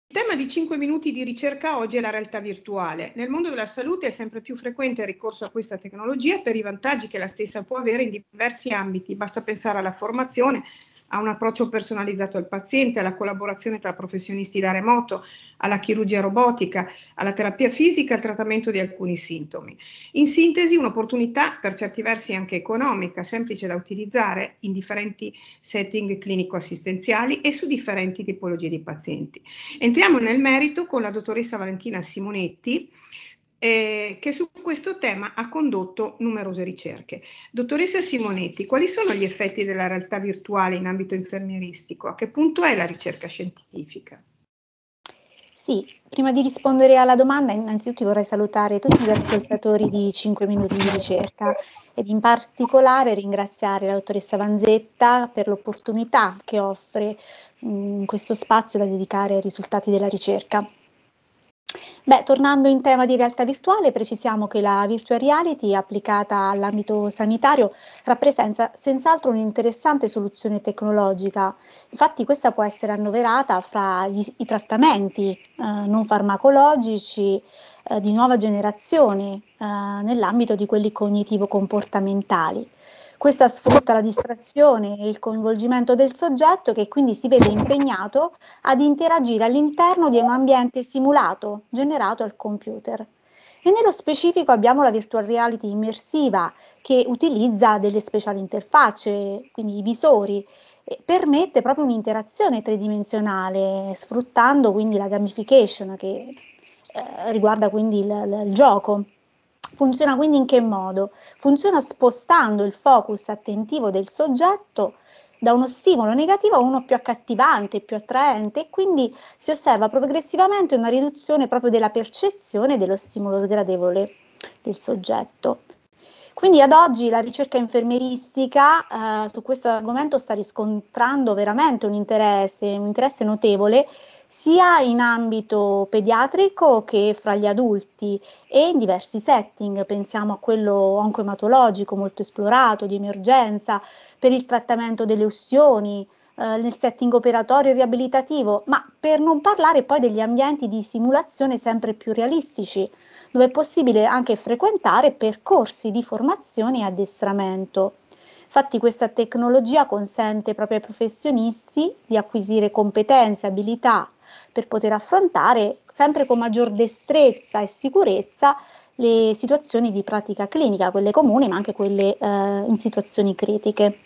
Il tema di 5 minuti di ricerca oggi è la realtà virtuale. Nel mondo della salute è sempre più frequente il ricorso a questa tecnologia per i vantaggi che la stessa può avere in diversi ambiti. Basta pensare alla formazione, a un approccio personalizzato al paziente, alla collaborazione tra professionisti da remoto, alla chirurgia robotica, alla terapia fisica, al trattamento di alcuni sintomi. In sintesi, un'opportunità per certi versi anche economica, semplice da utilizzare in differenti setting clinico-assistenziali e su differenti tipologie di pazienti. Entriamo nel merito con la dottoressa Valentina Simonetti, che su questo tema ha condotto numerose ricerche. Dottoressa Simonetti, quali sono gli effetti della realtà virtuale in ambito infermieristico? A che punto è la ricerca scientifica? Sì, prima di rispondere alla domanda, innanzitutto vorrei salutare tutti gli ascoltatori di 5 minuti di ricerca ed in particolare ringraziare la dottoressa Vanzetta per l'opportunità che offre questo spazio da dedicare ai risultati della ricerca. Beh, tornando in tema di realtà virtuale, precisiamo che la virtual reality applicata all'ambito sanitario rappresenta senz'altro un'interessante soluzione tecnologica. Infatti questa può essere annoverata fra i trattamenti non farmacologici di nuova generazione nell'ambito di quelli cognitivo-comportamentali. Questa sfrutta la distrazione e il coinvolgimento del soggetto che quindi si vede impegnato ad interagire all'interno di un ambiente simulato generato al computer. E nello specifico abbiamo la virtual reality immersiva che utilizza delle speciali interfacce, quindi i visori, e permette proprio un'interazione tridimensionale, sfruttando quindi la gamification che riguarda quindi il gioco. Funziona quindi in che modo? Funziona spostando il focus attentivo del soggetto da uno stimolo negativo a uno più accattivante, più attraente e quindi si osserva progressivamente una riduzione proprio della percezione dello stimolo sgradevole del soggetto. Quindi ad oggi la ricerca infermieristica su questo argomento sta riscontrando veramente un interesse notevole sia in ambito pediatrico che fra gli adulti e in diversi setting, pensiamo a quello oncoematologico molto esplorato, di emergenza, per il trattamento delle ustioni, nel setting operatorio e riabilitativo, ma per non parlare poi degli ambienti di simulazione sempre più realistici, dove è possibile anche frequentare percorsi di formazione e addestramento. Infatti questa tecnologia consente proprio ai professionisti di acquisire competenze, abilità per poter affrontare sempre con maggior destrezza e sicurezza le situazioni di pratica clinica, quelle comuni ma anche quelle in situazioni critiche.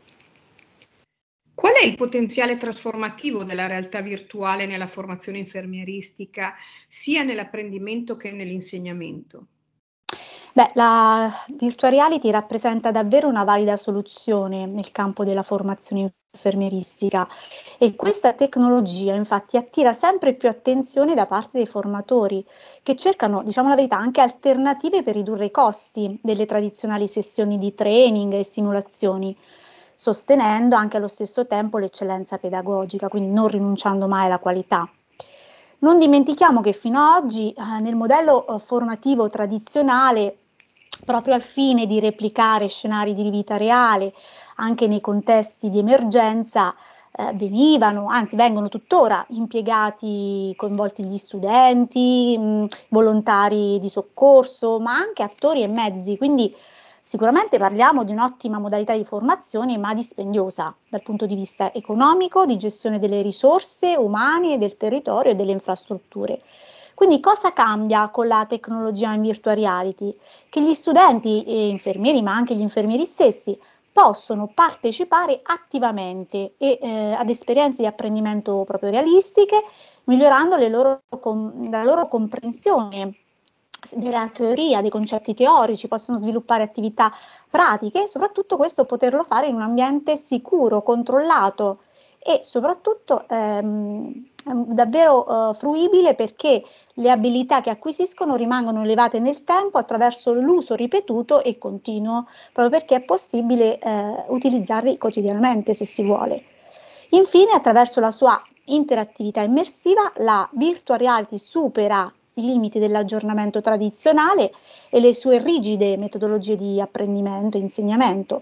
Qual è il potenziale trasformativo della realtà virtuale nella formazione infermieristica, sia nell'apprendimento che nell'insegnamento? Beh, la virtual reality rappresenta davvero una valida soluzione nel campo della formazione infermieristica e questa tecnologia infatti attira sempre più attenzione da parte dei formatori che cercano, diciamo la verità, anche alternative per ridurre i costi delle tradizionali sessioni di training e simulazioni, sostenendo anche allo stesso tempo l'eccellenza pedagogica, quindi non rinunciando mai alla qualità. Non dimentichiamo che fino ad oggi nel modello formativo tradizionale, proprio al fine di replicare scenari di vita reale, anche nei contesti di emergenza, venivano, anzi vengono tuttora impiegati, coinvolti gli studenti, volontari di soccorso, ma anche attori e mezzi, quindi sicuramente parliamo di un'ottima modalità di formazione, ma dispendiosa dal punto di vista economico, di gestione delle risorse umane, del territorio e delle infrastrutture. Quindi cosa cambia con la tecnologia in virtual reality? Che gli studenti e infermieri, ma anche gli infermieri stessi, possono partecipare attivamente ad esperienze di apprendimento proprio realistiche, migliorando la loro comprensione della teoria, dei concetti teorici, possono sviluppare attività pratiche e soprattutto questo poterlo fare in un ambiente sicuro, controllato e soprattutto davvero fruibile perché le abilità che acquisiscono rimangono elevate nel tempo attraverso l'uso ripetuto e continuo, proprio perché è possibile utilizzarli quotidianamente se si vuole. Infine, attraverso la sua interattività immersiva, la virtual reality supera i limiti dell'aggiornamento tradizionale e le sue rigide metodologie di apprendimento e insegnamento,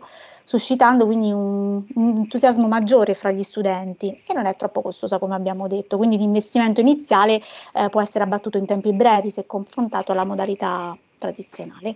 suscitando quindi un entusiasmo maggiore fra gli studenti e non è troppo costosa come abbiamo detto, quindi l'investimento iniziale può essere abbattuto in tempi brevi se confrontato alla modalità tradizionale.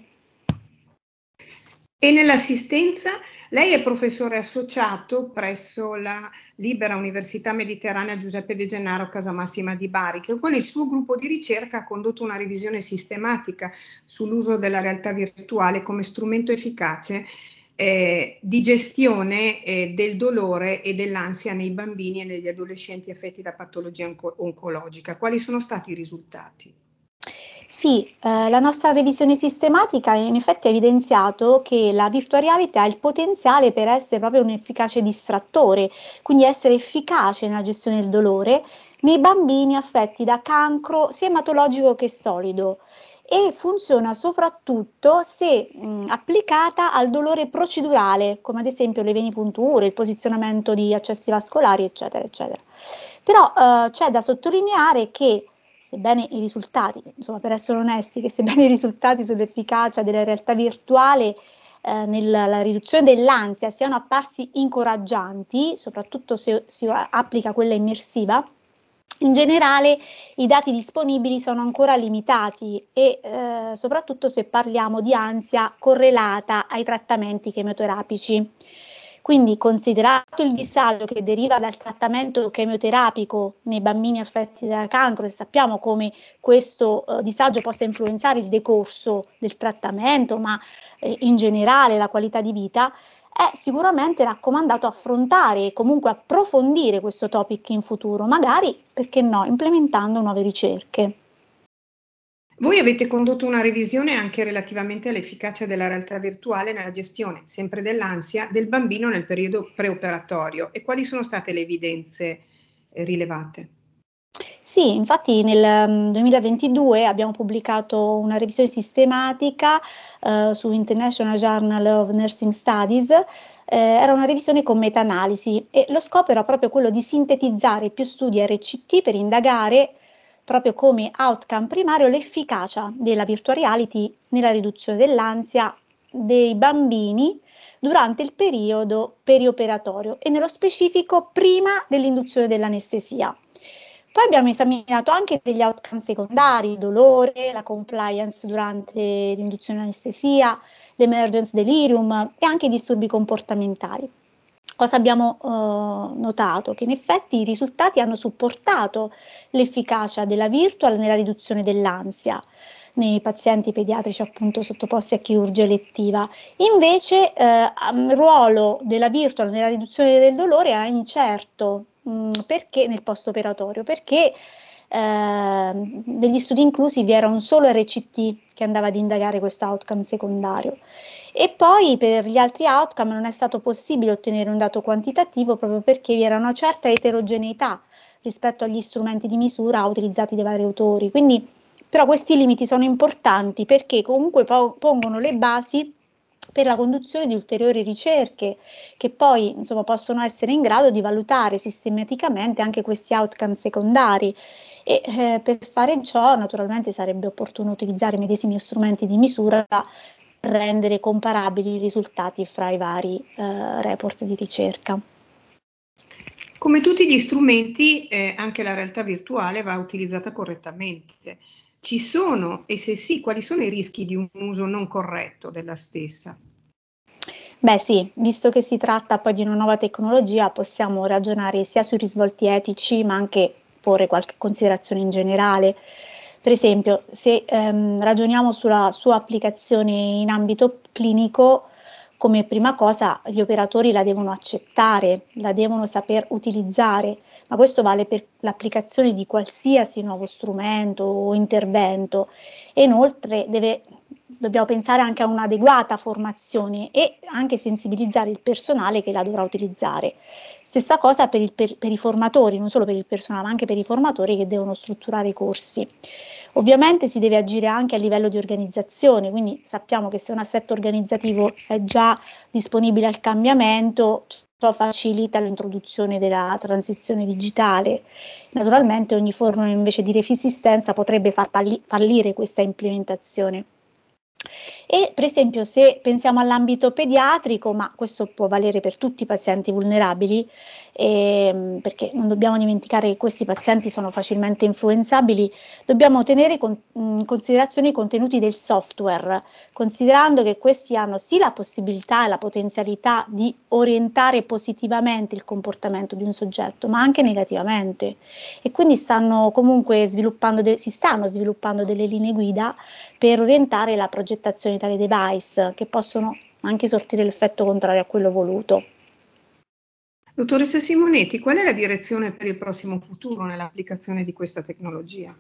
E nell'assistenza, lei è professore associato presso la Libera Università Mediterranea Giuseppe De Gennaro Casamassima di Bari, che con il suo gruppo di ricerca ha condotto una revisione sistematica sull'uso della realtà virtuale come strumento efficace di gestione del dolore e dell'ansia nei bambini e negli adolescenti affetti da patologia oncologica. Quali sono stati i risultati? Sì, la nostra revisione sistematica in effetti ha evidenziato che la virtual reality ha il potenziale per essere proprio un efficace distrattore, quindi essere efficace nella gestione del dolore nei bambini affetti da cancro sia ematologico che solido e funziona soprattutto se applicata al dolore procedurale, come ad esempio le venipunture, il posizionamento di accessi vascolari, eccetera, eccetera. Però c'è da sottolineare che sebbene i risultati, insomma per essere onesti, che sebbene i risultati sull'efficacia della realtà virtuale nella riduzione dell'ansia siano apparsi incoraggianti, soprattutto se si applica quella immersiva, in generale i dati disponibili sono ancora limitati e soprattutto se parliamo di ansia correlata ai trattamenti chemioterapici. Quindi, considerato il disagio che deriva dal trattamento chemioterapico nei bambini affetti da cancro e sappiamo come questo disagio possa influenzare il decorso del trattamento, ma in generale la qualità di vita, è sicuramente raccomandato affrontare e comunque approfondire questo topic in futuro, magari, perché no, implementando nuove ricerche. Voi avete condotto una revisione anche relativamente all'efficacia della realtà virtuale nella gestione, sempre dell'ansia, del bambino nel periodo preoperatorio e quali sono state le evidenze rilevate? Sì, infatti nel 2022 abbiamo pubblicato una revisione sistematica su International Journal of Nursing Studies. Era una revisione con meta-analisi e lo scopo era proprio quello di sintetizzare più studi RCT per indagare proprio come outcome primario l'efficacia della virtual reality nella riduzione dell'ansia dei bambini durante il periodo perioperatorio e nello specifico prima dell'induzione dell'anestesia. Poi abbiamo esaminato anche degli outcome secondari, il dolore, la compliance durante l'induzione all'anestesia, l'emergence delirium e anche i disturbi comportamentali. Cosa abbiamo notato? Che in effetti i risultati hanno supportato l'efficacia della virtual nella riduzione dell'ansia nei pazienti pediatrici appunto sottoposti a chirurgia elettiva. Invece il ruolo della virtual nella riduzione del dolore è incerto, perché nel post operatorio? Perché negli studi inclusi vi era un solo RCT che andava ad indagare questo outcome secondario. E poi per gli altri outcome non è stato possibile ottenere un dato quantitativo proprio perché vi era una certa eterogeneità rispetto agli strumenti di misura utilizzati dai vari autori. Quindi, però questi limiti sono importanti perché comunque pongono le basi per la conduzione di ulteriori ricerche che poi insomma, possono essere in grado di valutare sistematicamente anche questi outcome secondari e per fare ciò naturalmente sarebbe opportuno utilizzare i medesimi strumenti di misura per rendere comparabili i risultati fra i vari report di ricerca. Come tutti gli strumenti, anche la realtà virtuale va utilizzata correttamente. Ci sono, e se sì, quali sono i rischi di un uso non corretto della stessa? Beh sì, visto che si tratta poi di una nuova tecnologia, possiamo ragionare sia sui risvolti etici, ma anche porre qualche considerazione in generale. Per esempio, se ragioniamo sulla sua applicazione in ambito clinico, come prima cosa gli operatori la devono accettare, la devono saper utilizzare, ma questo vale per l'applicazione di qualsiasi nuovo strumento o intervento e inoltre dobbiamo pensare anche a un'adeguata formazione e anche sensibilizzare il personale che la dovrà utilizzare. Stessa cosa per i formatori, non solo per il personale, ma anche per i formatori che devono strutturare i corsi. Ovviamente si deve agire anche a livello di organizzazione, quindi sappiamo che se un assetto organizzativo è già disponibile al cambiamento, ciò facilita l'introduzione della transizione digitale. Naturalmente ogni forma invece di resistenza potrebbe far fallire questa implementazione. E per esempio se pensiamo all'ambito pediatrico, ma questo può valere per tutti i pazienti vulnerabili, perché non dobbiamo dimenticare che questi pazienti sono facilmente influenzabili, dobbiamo tenere in considerazione i contenuti del software, considerando che questi hanno sì la possibilità e la potenzialità di orientare positivamente il comportamento di un soggetto, ma anche negativamente. E quindi si stanno sviluppando delle linee guida per orientare la progettazione di tali device, che possono anche sortire l'effetto contrario a quello voluto. Dottoressa Simonetti, qual è la direzione per il prossimo futuro nell'applicazione di questa tecnologia?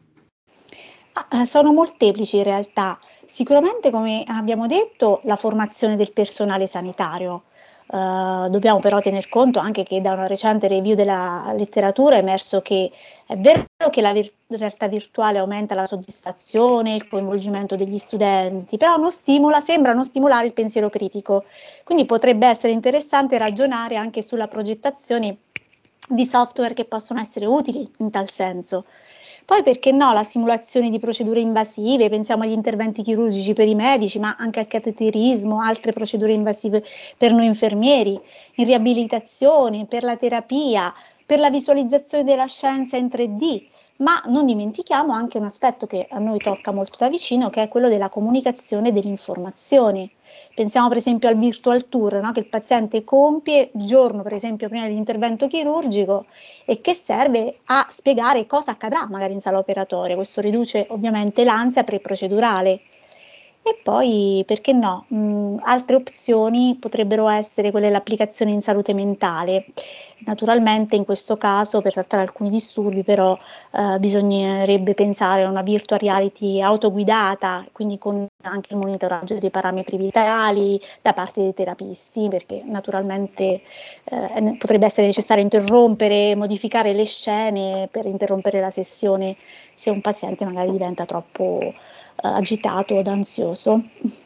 Sono molteplici in realtà. Sicuramente, come abbiamo detto, la formazione del personale sanitario. Dobbiamo però tener conto anche che da una recente review della letteratura è emerso che è vero che la realtà virtuale aumenta la soddisfazione, il coinvolgimento degli studenti, però sembra non stimolare il pensiero critico. Quindi potrebbe essere interessante ragionare anche sulla progettazione di software che possono essere utili in tal senso. Poi perché no, la simulazione di procedure invasive, pensiamo agli interventi chirurgici per i medici, ma anche al cateterismo, altre procedure invasive per noi infermieri, in riabilitazione, per la terapia, per la visualizzazione della scienza in 3D. Ma non dimentichiamo anche un aspetto che a noi tocca molto da vicino, che è quello della comunicazione delle informazioni. Pensiamo per esempio al virtual tour, no? Che il paziente compie il giorno, per esempio, prima dell'intervento chirurgico e che serve a spiegare cosa accadrà magari in sala operatoria. Questo riduce ovviamente l'ansia pre-procedurale. E poi, perché no, altre opzioni potrebbero essere quelle dell'applicazione in salute mentale. Naturalmente in questo caso per trattare alcuni disturbi però bisognerebbe pensare a una virtual reality autoguidata, quindi con anche il monitoraggio dei parametri vitali da parte dei terapisti, perché naturalmente potrebbe essere necessario interrompere, modificare le scene per interrompere la sessione se un paziente magari diventa troppo agitato od ansioso.